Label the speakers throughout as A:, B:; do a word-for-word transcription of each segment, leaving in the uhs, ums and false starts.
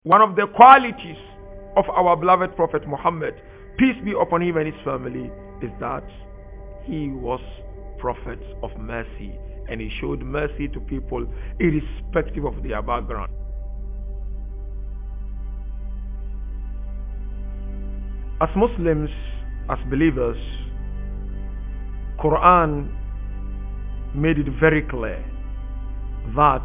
A: One of the qualities of our beloved Prophet Muhammad, peace be upon him and his family, is that he was prophet of mercy, and he showed mercy to people irrespective of their background. As Muslims, as believers, Quran made it very clear that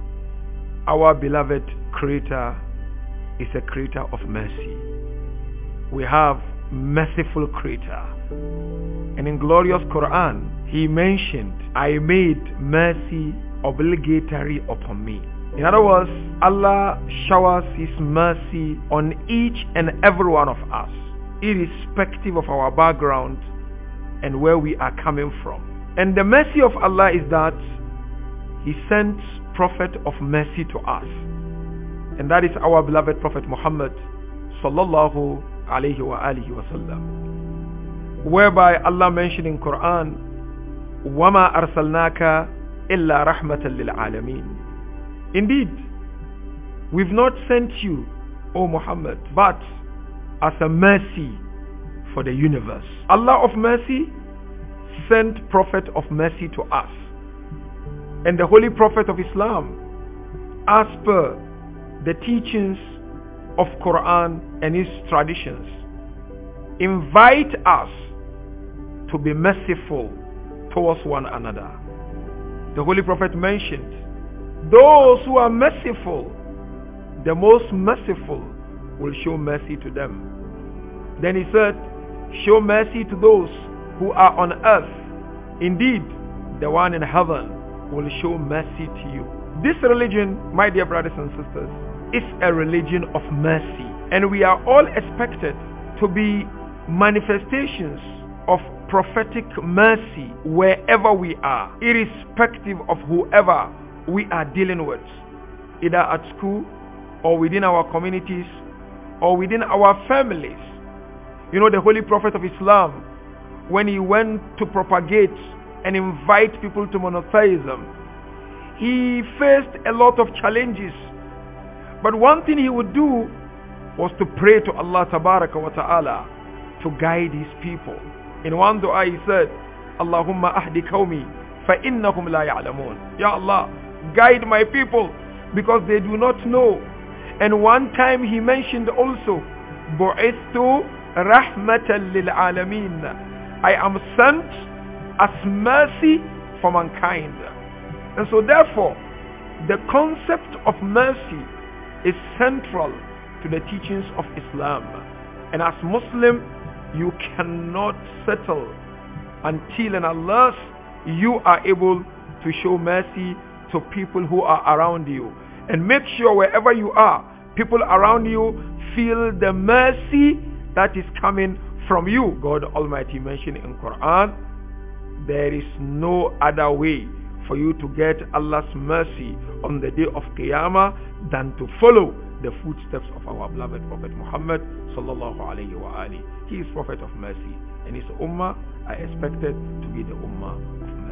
A: our beloved Creator is a creator of mercy. We have merciful Creator. And in glorious Quran, he mentioned, I made mercy obligatory upon me. In other words, Allah showers his mercy on each and every one of us, irrespective of our background and where we are coming from. And the mercy of Allah is that he sent prophet of mercy to us. And that is our beloved Prophet Muhammad sallallahu alayhi wa alihi wa sallam. Whereby Allah mentioned in Quran, وَمَا أَرْسَلْنَاكَ إِلَّا رَحْمَةً لِلْعَالَمِينَ. Indeed, we've not sent you, O Muhammad, but as a mercy for the universe. Allah of mercy sent prophet of mercy to us. And the holy prophet of Islam, as per the teachings of Quran and its traditions, invite us to be merciful towards one another. The holy prophet mentioned, those who are merciful, the most merciful will show mercy to them. Then he said, show mercy to those who are on earth. Indeed, the one in heaven will show mercy to you. This religion, my dear brothers and sisters, is a religion of mercy. And we are all expected to be manifestations of prophetic mercy wherever we are, irrespective of whoever we are dealing with, either at school or within our communities or within our families. You know, the Holy Prophet of Islam, when he went to propagate and invite people to monotheism, he faced a lot of challenges. But one thing he would do was to pray to Allah Tabaraka wa Ta'ala to guide his people. In one dua he said, Allahumma ahdi qawmi fa innahum la ya'lamun. Ya Allah, guide my people because they do not know. And one time he mentioned also, bu'ithtu rahmatan lil alamin. I am sent as mercy for mankind. And so therefore, the concept of mercy is central to the teachings of Islam. And as Muslim, you cannot settle until and unless you are able to show mercy to people who are around you. And make sure wherever you are, people around you feel the mercy that is coming from you. God Almighty mentioned in Quran, there is no other way for you to get Allah's mercy on the day of Qiyamah than to follow the footsteps of our beloved Prophet Muhammad sallallahu alayhi wa ali. He is Prophet of mercy, and his ummah are expected to be the ummah of mercy.